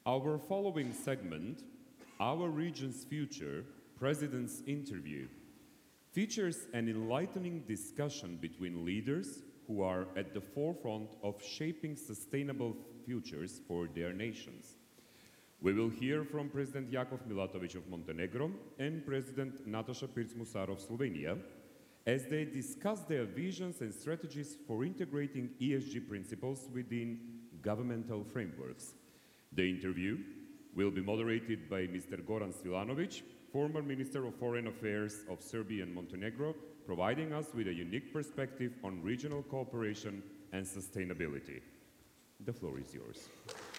Our following segment, Our Region's Future, President's Interview, features an enlightening discussion between leaders who are at the forefront of shaping sustainable futures for their nations. We will hear from President Jakov Milatovic of Montenegro and President Nataša Pirc-Musar of Slovenia as they discuss their visions and strategies for integrating ESG principles within governmental frameworks. The interview will be moderated by Mr. Goran Svilanovic, former Minister of Foreign Affairs of Serbia and Montenegro, providing us with a unique perspective on regional cooperation and sustainability. The floor is yours.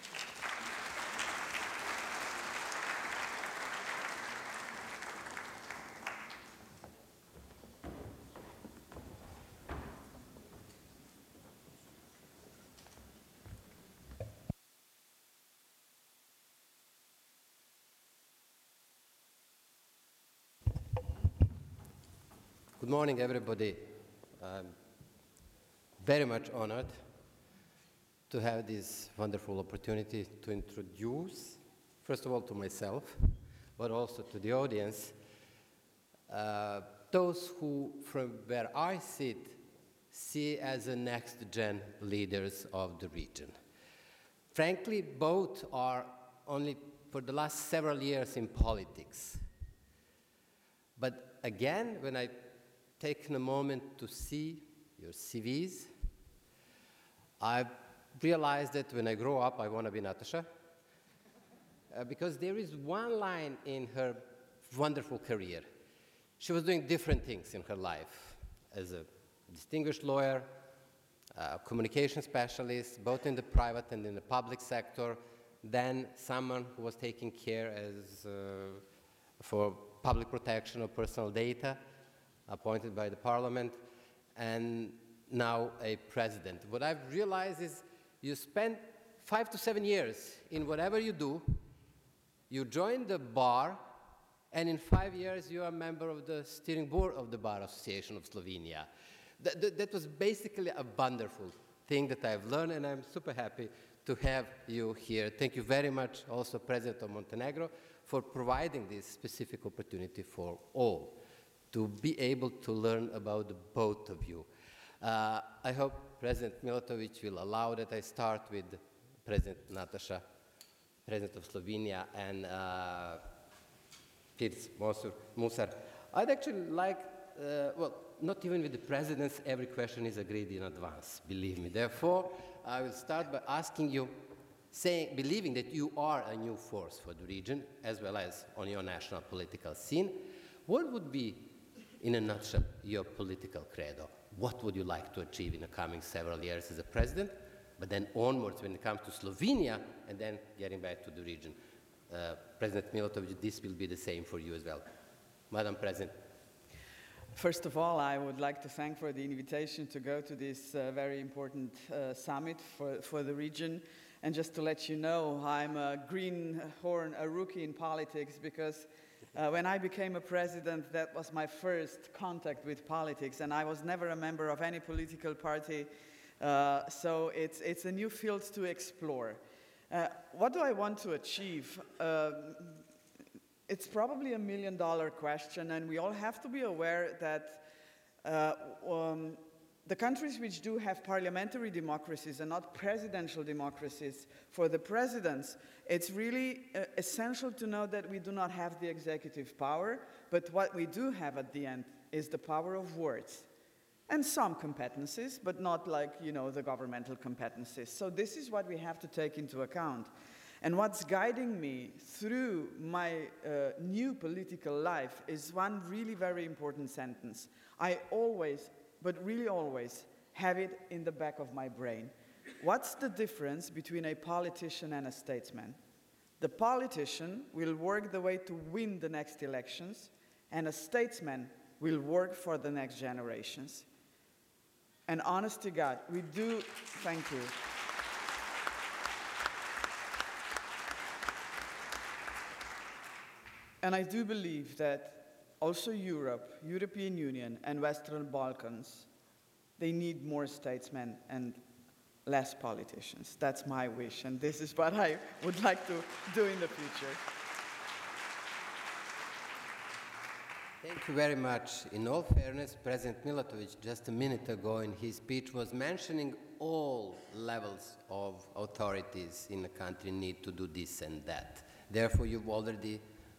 Good morning, everybody. I'm very much honored to have this wonderful opportunity to introduce, first of all, to myself, but also to the audience, those who, from where I sit, see as the next-gen leaders of the region. Frankly, both are only for the last several years in politics. But again, when I taken a moment to see your CVs, I realized that when I grow up, I want to be Nataša, because there is one line in her wonderful career. She was doing different things in her life as a distinguished lawyer, a communication specialist, both in the private and in the public sector, then someone who was taking care for public protection of personal data, appointed by the parliament, and now a president. What I've realized is you spend 5 to 7 years in whatever you do, you join the bar, and in 5 years you are a member of the steering board of the Bar Association of Slovenia. That was basically a wonderful thing that I've learned, and I'm super happy to have you here. Thank you very much also, President of Montenegro, for providing this specific opportunity for all to be able to learn about the both of you. I hope President Milatovic will allow that I start with President Nataša, President of Slovenia, and Pirc-Musar. I'd actually like, well, not even with the presidents, every question is agreed in advance, believe me. Therefore, I will start by asking you, believing that you are a new force for the region, as well as on your national political scene, what would be, in a nutshell, your political credo? What would you like to achieve in the coming several years as a president, but then onwards when it comes to Slovenia, and then getting back to the region? President Milatovic, this will be the same for you as well. Madam President. First of all, I would like to thank for the invitation to go to this very important summit for the region. And just to let you know, I'm a greenhorn, a rookie in politics, because when I became a president, that was my first contact with politics, and I was never a member of any political party, so it's a new field to explore. What do I want to achieve? It's probably $1 million question, and we all have to be aware that the countries which do have parliamentary democracies and not presidential democracies, for the presidents, it's really essential to know that we do not have the executive power, but what we do have at the end is the power of words. And some competencies, but not like, you know, the governmental competencies. So this is what we have to take into account. And what's guiding me through my new political life is one really very important sentence. I always, but really always, have it in the back of my brain. What's the difference between a politician and a statesman? The politician will work the way to win the next elections, and a statesman will work for the next generations. And honest to God, we do, thank you. And I do believe that also Europe, European Union, and Western Balkans, they need more statesmen and less politicians. That's my wish, and this is what I would like to do in the future. Thank you very much. In all fairness, President Milatovic just a minute ago in his speech was mentioning all levels of authorities in the country need to do this and that. Therefore, you've already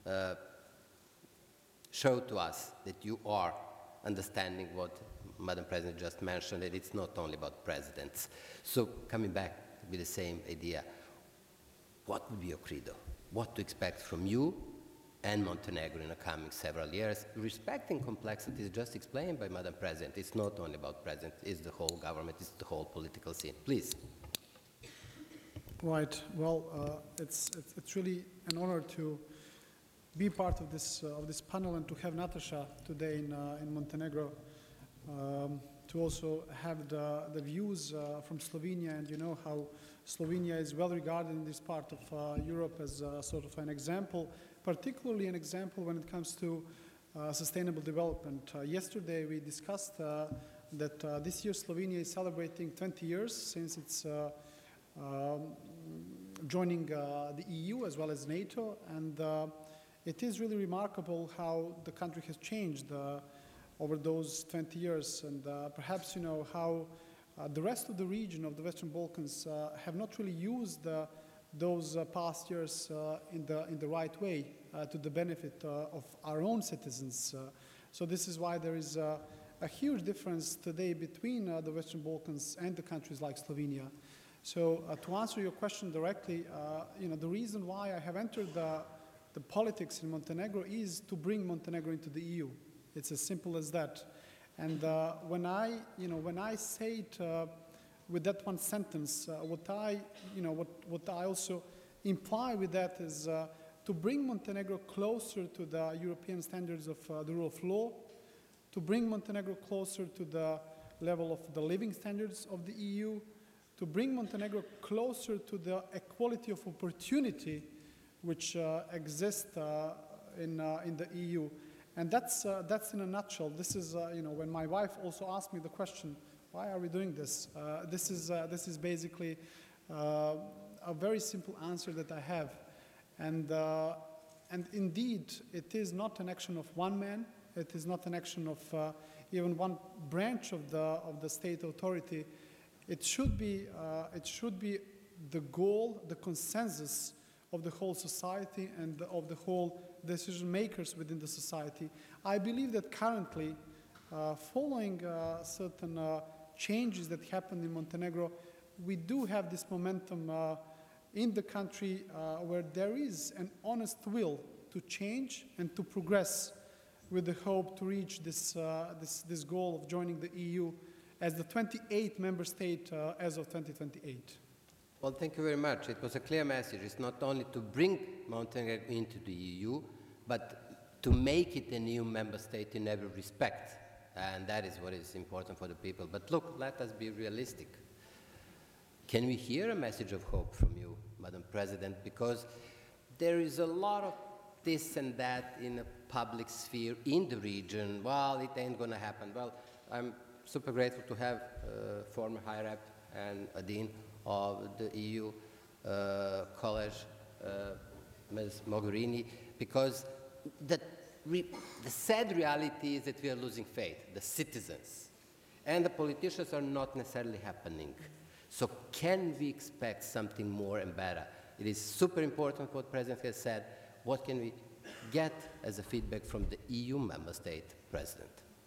showed to us that you are understanding what Madam President just mentioned, that it's not only about presidents. So coming back with the same idea, what would be your credo? What to expect from you and Montenegro in the coming several years, respecting complexities just explained by Madam President. It's not only about President, it's the whole government, it's the whole political scene. Please. Right. Well, it's really an honor to be part of this panel and to have Natasha today in Montenegro, to also have the views from Slovenia, and you know how Slovenia is well regarded in this part of Europe as sort of an example, particularly an example when it comes to sustainable development. Yesterday we discussed that this year Slovenia is celebrating 20 years since it's joining the EU as well as NATO, and it is really remarkable how the country has changed over those 20 years, and perhaps you know how the rest of the region of the Western Balkans have not really used those past years in the right way to the benefit of our own citizens. So this is why there is a huge difference today between the Western Balkans and the countries like Slovenia. So to answer your question directly, you know, the reason why I have entered the politics in Montenegro is to bring Montenegro into the EU. It's as simple as that. And when I say it with that one sentence, what I also imply with that is to bring Montenegro closer to the European standards of the rule of law, to bring Montenegro closer to the level of the living standards of the EU, to bring Montenegro closer to the equality of opportunity which exists in the EU. And that's in a nutshell. This is, when my wife also asked me the question, why are we doing this? This is basically a very simple answer that I have. And indeed, it is not an action of one man. It is not an action of even one branch of the state authority. It should be the goal, the consensus of the whole society and of the whole decision makers within the society. I believe that currently, following certain changes that happened in Montenegro, we do have this momentum in the country where there is an honest will to change and to progress with the hope to reach this goal of joining the EU as the 28th member state as of 2028. Well, thank you very much. It was a clear message. It's not only to bring Montenegro into the EU, but to make it an EU member state in every respect. And that is what is important for the people. But look, let us be realistic. Can we hear a message of hope from you, Madam President? Because there is a lot of this and that in the public sphere in the region. Well, it ain't going to happen. Well, I'm super grateful to have former High Rep and a Dean of the EU College, Ms. Mogherini, because the sad reality is that we are losing faith. The citizens and the politicians are not necessarily happening. So can we expect something more and better? It is super important what the President has said. What can we get as a feedback from the EU member state President?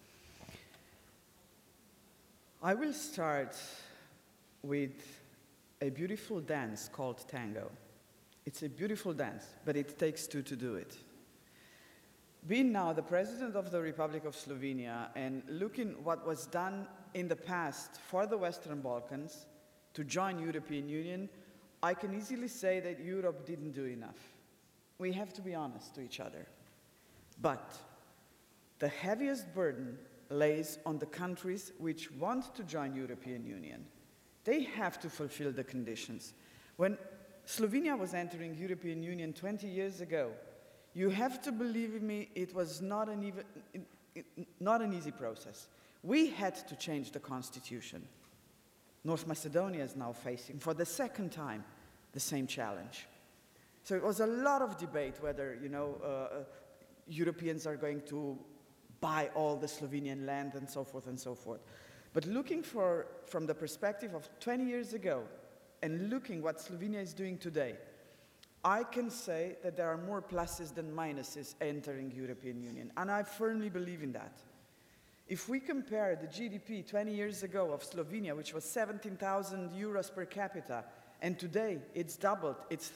I will start with a beautiful dance called tango. It's a beautiful dance, but it takes two to do it. Being now the President of the Republic of Slovenia and looking what was done in the past for the Western Balkans to join European Union, I can easily say that Europe didn't do enough. We have to be honest to each other. But the heaviest burden lays on the countries which want to join European Union. They have to fulfill the conditions. When Slovenia was entering European Union 20 years ago, you have to believe me, it was not an easy process. We had to change the constitution. North Macedonia is now facing, for the second time, the same challenge. So it was a lot of debate whether, Europeans are going to buy all the Slovenian land and so forth and so forth. But looking from the perspective of 20 years ago and looking what Slovenia is doing today, I can say that there are more pluses than minuses entering European Union, and I firmly believe in that. If we compare the GDP 20 years ago of Slovenia, which was 17,000 euros per capita, and today it's doubled, it's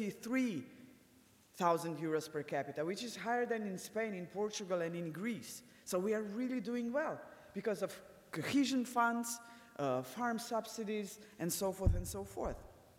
33,000 euros per capita, which is higher than in Spain, in Portugal, and in Greece. So we are really doing well because of cohesion funds, farm subsidies, and so forth and so forth.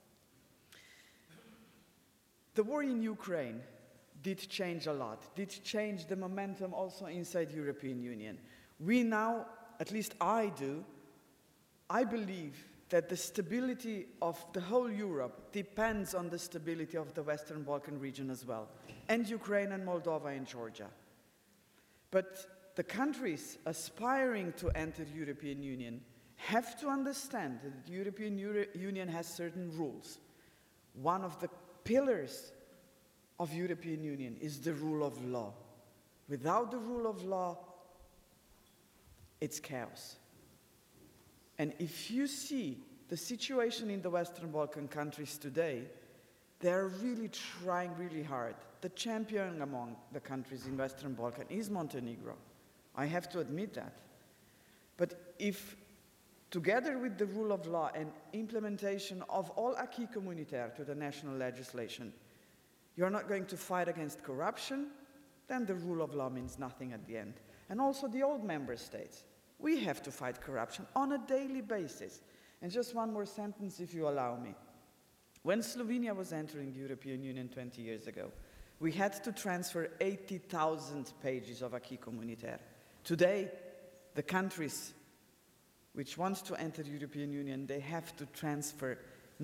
The war in Ukraine did change a lot, did change the momentum also inside European Union. We now, at least I do, I believe that the stability of the whole Europe depends on the stability of the Western Balkan region as well, and Ukraine and Moldova and Georgia. But the countries aspiring to enter European Union have to understand that the European Union has certain rules. One of the pillars of European Union is the rule of law. Without the rule of law, it's chaos. And if you see the situation in the Western Balkan countries today, they're really trying really hard. The champion among the countries in Western Balkan is Montenegro. I have to admit that. But if, together with the rule of law and implementation of all acquis communautaire to the national legislation, you're not going to fight against corruption, then the rule of law means nothing at the end. And also the old member states. We have to fight corruption on a daily basis. And just one more sentence, if you allow me. When Slovenia was entering the European Union 20 years ago, we had to transfer 80,000 pages of acquis communautaire. Today, the countries which want to enter the European Union, they have to transfer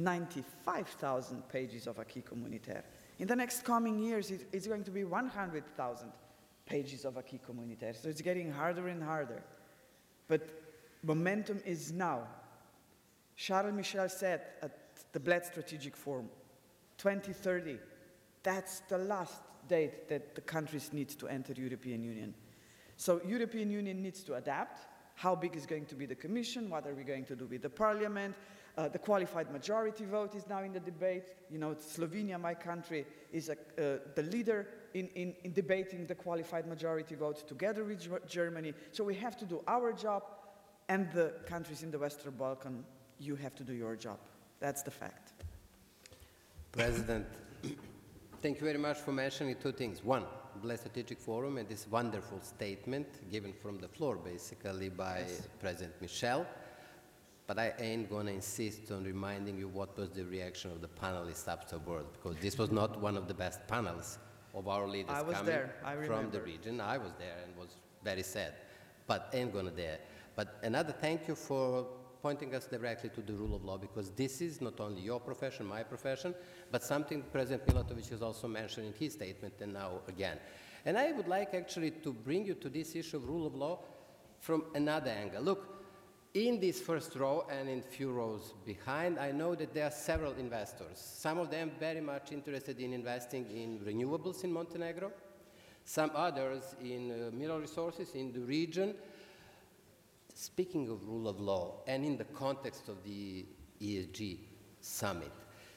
95,000 pages of acquis communautaire. In the next coming years, it's going to be 100,000 pages of acquis communautaire. So it's getting harder and harder. But momentum is now. Charles Michel said at the Bled Strategic Forum, 2030, that's the last date that the countries need to enter the European Union. So European Union needs to adapt. How big is going to be the Commission? What are we going to do with the Parliament? The qualified majority vote is now in the debate. You know, Slovenia, my country, is the leader in debating the qualified majority vote together with Germany. So we have to do our job, and the countries in the Western Balkan, you have to do your job. That's the fact. President, thank you very much for mentioning two things. One, Bled Strategic Forum and this wonderful statement given from the floor, basically, by President Michel. But I ain't going to insist on reminding you what was the reaction of the panelists afterward, because this was not one of the best panels of our leaders coming from the region. I was there and was very sad, but ain't going to there. But another thank you for pointing us directly to the rule of law, because this is not only your profession, my profession, but something President Milatovic has also mentioned in his statement and now again. And I would like actually to bring you to this issue of rule of law from another angle. Look, in this first row and in few rows behind, I know that there are several investors. Some of them very much interested in investing in renewables in Montenegro, some others in mineral resources in the region. Speaking of rule of law, and in the context of the ESG summit,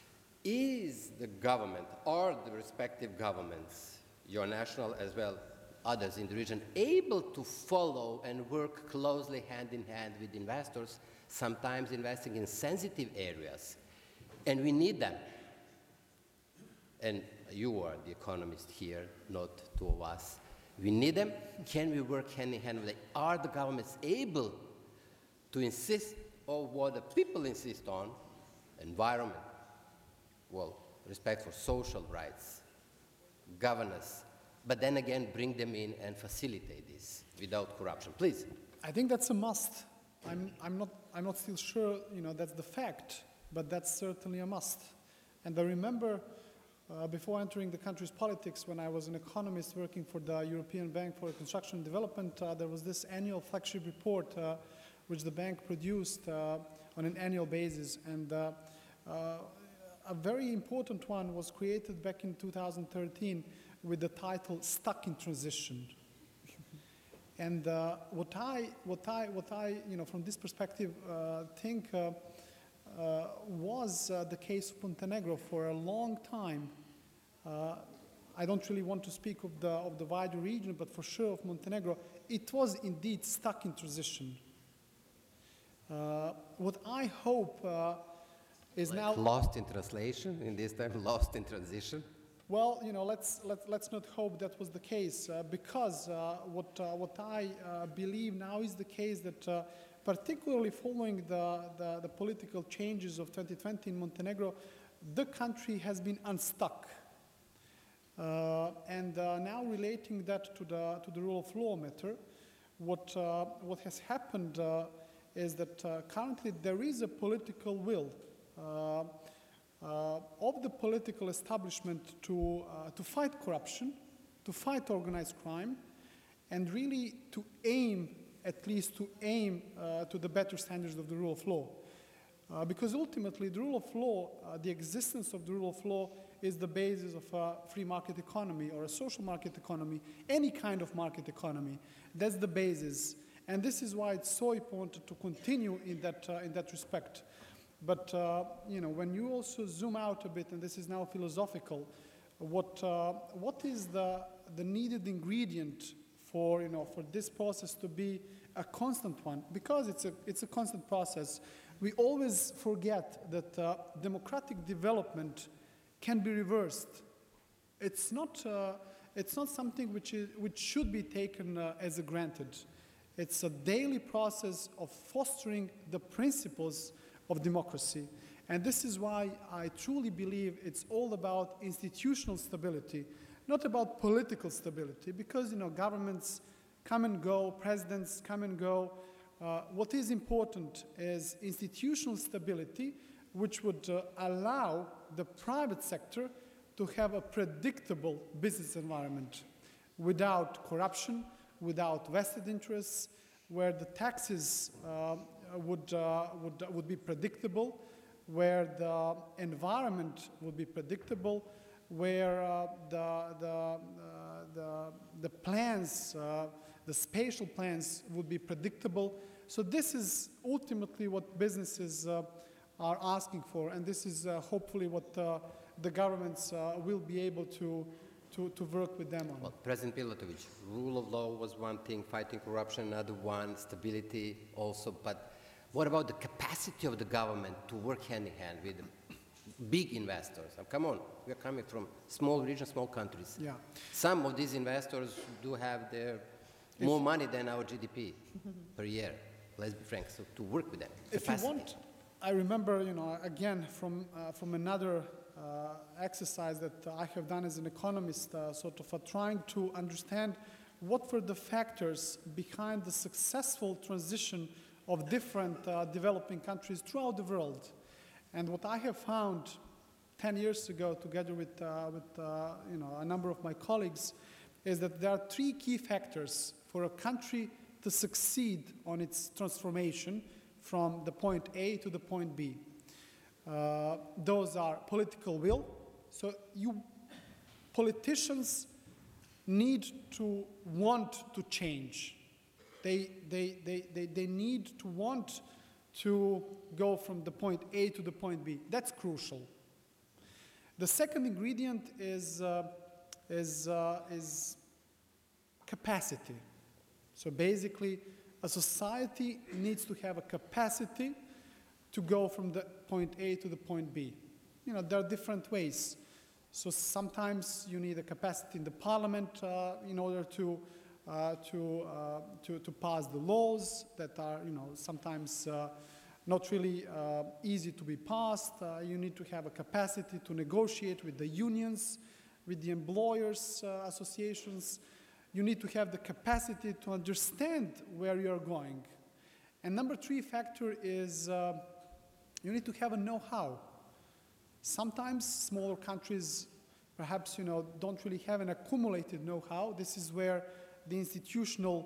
is the government or the respective governments, your national as well, others in the region, able to follow and work closely hand in hand with investors, sometimes investing in sensitive areas? And we need them. And you are the economist here, not two of us. We need them. Can we work hand in hand with them? Are the governments able to insist on what the people insist on? Environment, well, respect for social rights, governance, but then again bring them in and facilitate this without corruption. Please. I think that's a must. I'm not still sure, that's the fact, but that's certainly a must. And I remember before entering the country's politics, when I was an economist working for the European Bank for Reconstruction and Development, there was this annual flagship report which the bank produced on an annual basis. And a very important one was created back in 2013 with the title Stuck in Transition. And what I, from this perspective, think was the case of Montenegro for a long time. I don't really want to speak of the wider region, but for sure of Montenegro, it was indeed stuck in transition. What I hope is Like now lost in translation in this time, lost in transition. well, let's not hope that was the case, because what I believe now is the case that particularly following the political changes of 2020 in Montenegro, the country has been unstuck. And now relating that to the rule of law matter, what has happened is that currently there is a political will of the political establishment to fight corruption, to fight organized crime, and really to aim, at least to aim to the better standards of the rule of law. Because ultimately the rule of law, the existence of the rule of law is the basis of a free market economy or a social market economy, any kind of market economy. That's the basis. And this is why it's so important to continue in that respect. But when you also zoom out a bit, and this is now philosophical, what is the needed ingredient for this process to be a constant one? Because it's a constant process. We always forget that democratic development can be reversed. It's not something which should be taken as a granted. It's a daily process of fostering the principles of democracy. And this is why I truly believe it's all about institutional stability, not about political stability, because governments come and go, presidents come and go. What is important is institutional stability, which would allow the private sector to have a predictable business environment without corruption, without vested interests, where the taxes would be predictable, where the environment would be predictable, where the plans, the spatial plans would be predictable. So this is ultimately what businesses are asking for, and this is hopefully what the governments will be able to work with them on. Well, President Milatovic, rule of law was one thing, fighting corruption another one, stability also, but what about the capacity of the government to work hand in hand with big investors? Come on, we are coming from small regions, small countries. Yeah. Some of these investors do have more money than our GDP per year, let's be frank, so to work with them. If you want, I remember, again, from another exercise that I have done as an economist, sort of trying to understand what were the factors behind the successful transition of different developing countries throughout the world. And what I have found 10 years ago, together with a number of my colleagues, is that there are three key factors for a country to succeed on its transformation from the point A to the point B. Those are political will. So politicians need to want to change. They need to want to go from the point A to the point B. That's crucial. The second ingredient is capacity. So basically, a society needs to have a capacity to go from the point A to the point B. There are different ways. So sometimes you need a capacity in the parliament in order to pass the laws that are, sometimes not really easy to be passed. You need to have a capacity to negotiate with the unions, with the employers' associations. You need to have the capacity to understand where you're going. And number three factor is you need to have a know-how. Sometimes smaller countries, perhaps, don't really have an accumulated know-how. This is where the institutional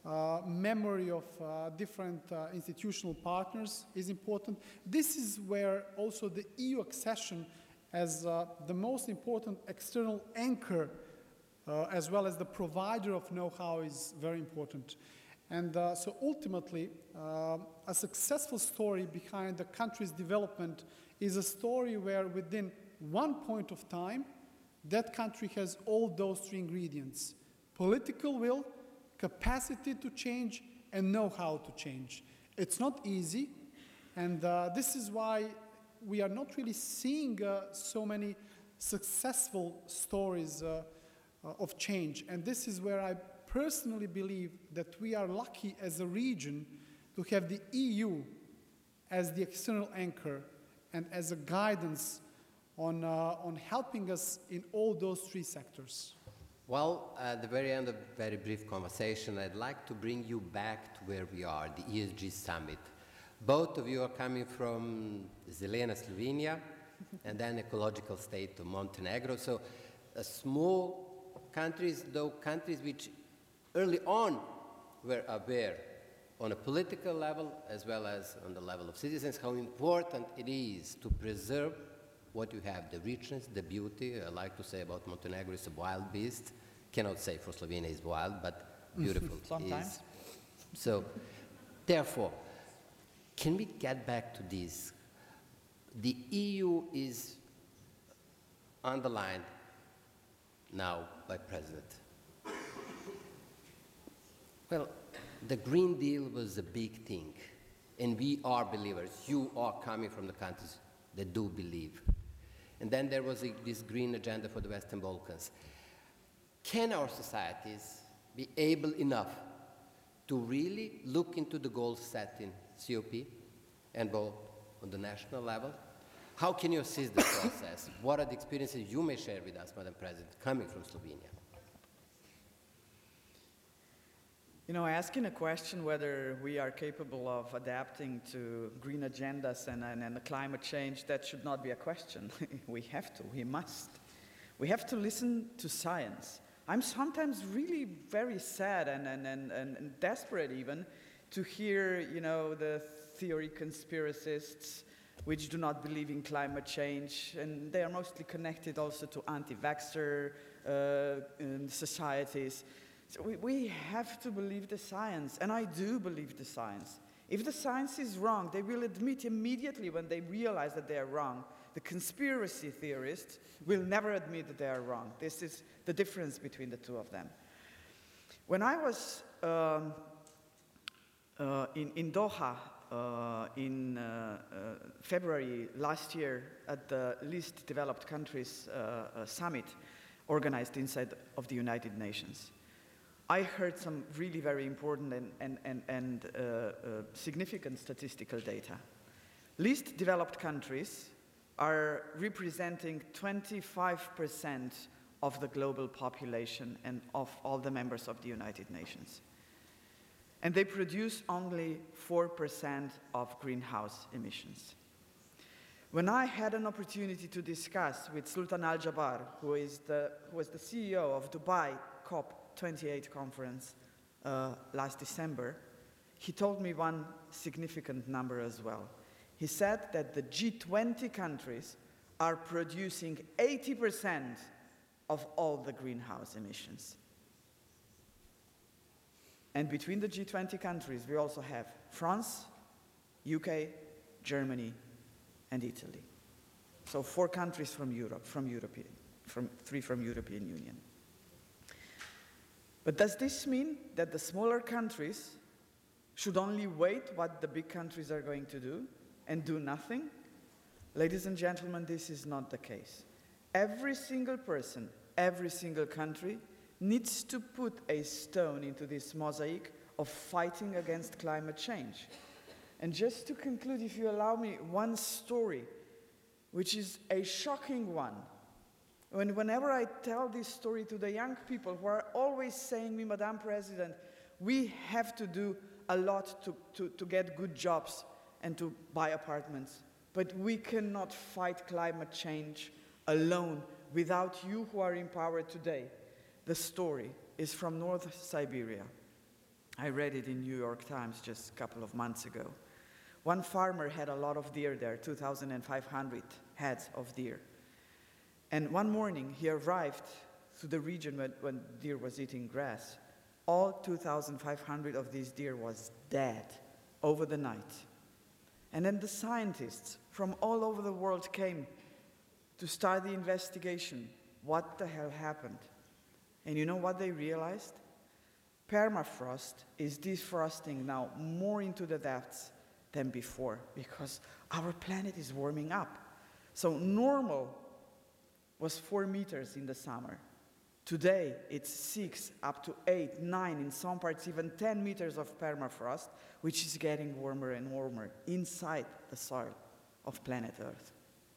memory of different institutional partners is important. This is where also the EU accession as the most important external anchor as well as the provider of know-how is very important. And so ultimately, a successful story behind the country's development is a story where within one point of time, that country has all those three ingredients: political will, capacity to change, and know-how to change. It's not easy, and this is why we are not really seeing so many successful stories of change. And this is where I personally believe that we are lucky as a region to have the EU as the external anchor and as a guidance on helping us in all those three sectors. Well, at the very end of a very brief conversation, I'd like to bring you back to where we are, the ESG summit. Both of you are coming from Zelena, Slovenia, and then ecological state of Montenegro. So small countries, though countries which early on were aware on a political level as well as on the level of citizens how important it is to preserve what you have, the richness, the beauty. I like to say about Montenegro, it's a wild beast. Cannot say for Slovenia it's wild, but beautiful. Sometimes. So, therefore, can we get back to this? The EU is underlined now by President. Well, the Green Deal was a big thing, and we are believers. You are coming from the countries that do believe. And then there was this green agenda for the Western Balkans. Can our societies be able enough to really look into the goals set in COP and both on the national level? How can you assist the process? What are the experiences you may share with us, Madam President, coming from Slovenia? You know, asking a question whether we are capable of adapting to green agendas and the climate change, that should not be a question. We have to, we must. We have to listen to science. I'm sometimes really very sad and desperate even to hear, you know, the theory conspiracists which do not believe in climate change, and they are mostly connected also to anti-vaxxer societies. So we have to believe the science, and I do believe the science. If the science is wrong, they will admit immediately when they realize that they are wrong. The conspiracy theorists will never admit that they are wrong. This is the difference between the two of them. When I was in Doha in February last year at the Least Developed Countries Summit organized inside of the United Nations, I heard some really very important and significant statistical data. Least developed countries are representing 25% of the global population and of all the members of the United Nations. And they produce only 4% of greenhouse emissions. When I had an opportunity to discuss with Sultan Al Jaber, who was the CEO of Dubai COP28 conference last December, he told me one significant number as well. He said that the G20 countries are producing 80% of all the greenhouse emissions. And between the G20 countries, we also have France, UK, Germany, and Italy. So 4 countries from Europe, 3 from European Union. But does this mean that the smaller countries should only wait what the big countries are going to do and do nothing? Ladies and gentlemen, this is not the case. Every single person, every single country needs to put a stone into this mosaic of fighting against climate change. And just to conclude, if you allow me, one story, which is a shocking one. Whenever I tell this story to the young people who are always saying me, Madam President, we have to do a lot to get good jobs and to buy apartments, but we cannot fight climate change alone without you who are in power today. The story is from North Siberia. I read it in New York Times just a couple of months ago. One farmer had a lot of deer there, 2,500 heads of deer. And one morning he arrived to the region when deer was eating grass. All 2,500 of these deer was dead over the night. And then the scientists from all over the world came to start the investigation. What the hell happened? And you know what they realized? Permafrost is defrosting now more into the depths than before because our planet is warming up. So normal was 4 meters in the summer. Today, it's 6, up to 8, 9, in some parts even 10 meters of permafrost, which is getting warmer and warmer inside the soil of planet Earth.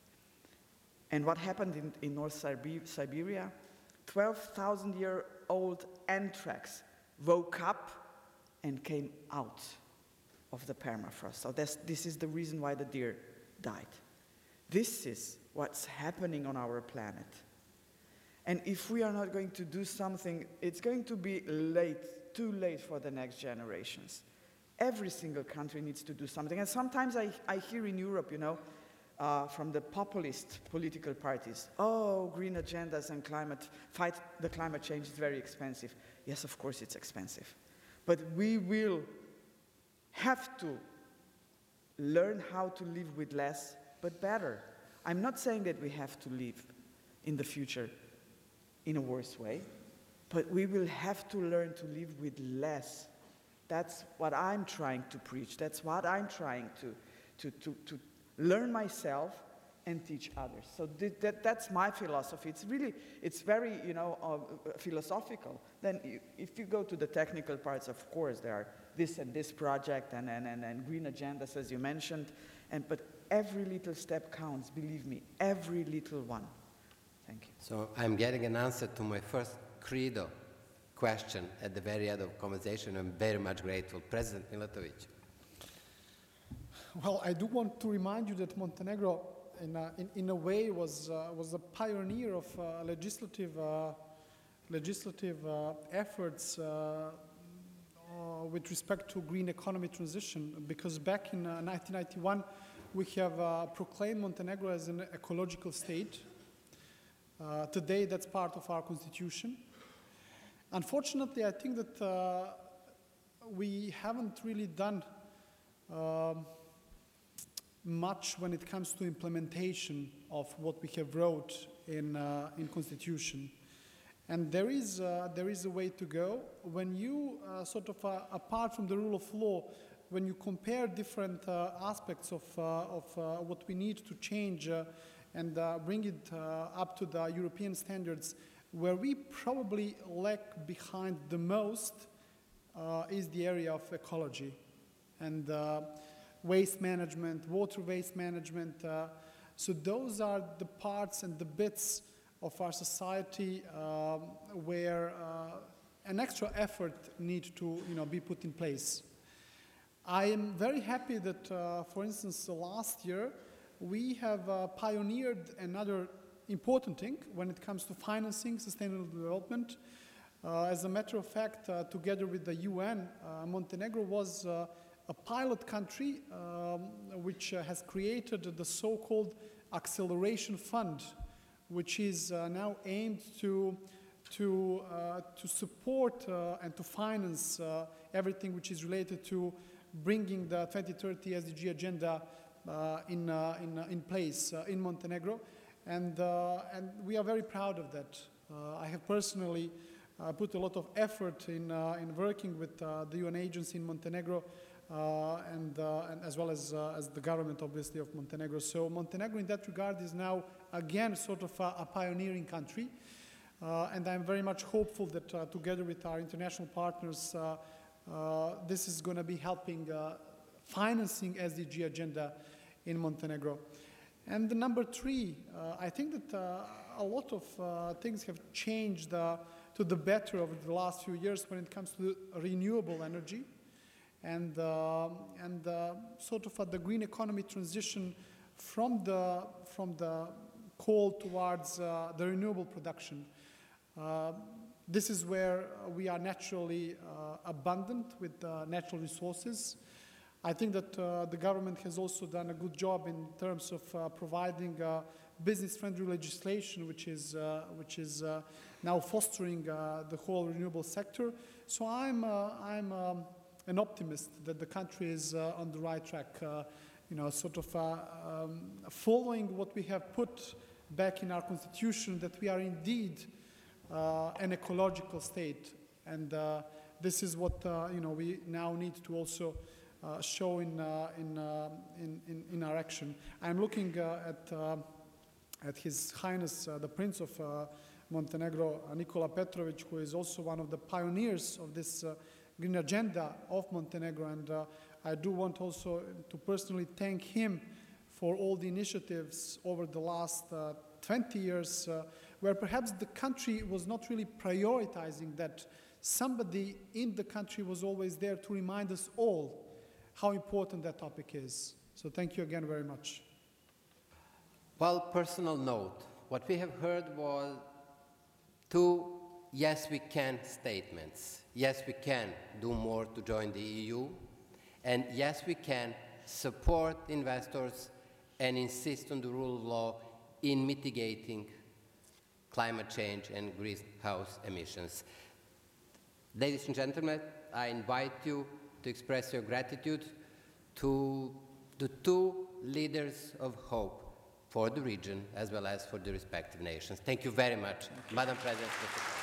And what happened in North Siberia? 12,000-year-old anthrax woke up and came out of the permafrost. So this is the reason why the deer died. This is what's happening on our planet. And if we are not going to do something, it's going to be late, too late for the next generations. Every single country needs to do something. And sometimes I hear in Europe, from the populist political parties, oh, green agendas and fight the climate change is very expensive. Yes, of course it's expensive. But we will have to learn how to live with less, but better. I'm not saying that we have to live in the future in a worse way, but we will have to learn to live with less. That's what I'm trying to preach. That's what I'm trying to learn myself and teach others. So that's my philosophy. It's very, philosophical. Then if you go to the technical parts, of course, there are this and this project and green agendas, as you mentioned, but every little step counts, believe me, every little one. Thank you. So I'm getting an answer to my first credo question at the very end of the conversation. I'm very much grateful. President Milatovic. Well, I do want to remind you that Montenegro, in a way, was a pioneer of legislative efforts with respect to green economy transition. Because back in 1991, we have proclaimed Montenegro as an ecological state. Today, that's part of our constitution. Unfortunately, I think that we haven't really done much when it comes to implementation of what we have wrote in constitution. And there is a way to go. When you apart from the rule of law, when you compare different aspects of what we need to change and bring it up to the European standards, where we probably lag behind the most is the area of ecology and waste management, water waste management. So those are the parts and the bits of our society where an extra effort needs to be put in place. I am very happy that, for instance, last year, we have pioneered another important thing when it comes to financing sustainable development. As a matter of fact, together with the UN, Montenegro was a pilot country which has created the so-called Acceleration Fund, which is now aimed to support and to finance everything which is related to bringing the 2030 SDG agenda in place in Montenegro, and we are very proud of that. I have personally put a lot of effort in working with the UN agency in Montenegro and as well as the government, obviously, of Montenegro. So Montenegro, in that regard, is now again sort of a pioneering country, and I'm very much hopeful that together with our international partners, this is going to be helping financing SDG agenda in Montenegro. And the number three, I think that a lot of things have changed to the better over the last few years when it comes to renewable energy and sort of the green economy transition from the coal towards the renewable production. This is where we are naturally abundant with natural resources. I think that the government has also done a good job in terms of providing business-friendly legislation, which is now fostering the whole renewable sector. So I'm an optimist that the country is on the right track, sort of following what we have put back in our constitution, that we are indeed an ecological state, and this is what we now need to also show in our action. I'm looking at His Highness the Prince of Montenegro, Nikola Petrovic, who is also one of the pioneers of this green agenda of Montenegro, and I do want also to personally thank him for all the initiatives over the last 20 years where perhaps the country was not really prioritizing that. Somebody in the country was always there to remind us all how important that topic is. So thank you again very much. Well, personal note, what we have heard was two yes we can statements. Yes, we can do more to join the EU, and yes, we can support investors and insist on the rule of law in mitigating climate change and greenhouse emissions. Ladies and gentlemen, I invite you to express your gratitude to the two leaders of hope for the region as well as for the respective nations. Thank you very much, Madam President.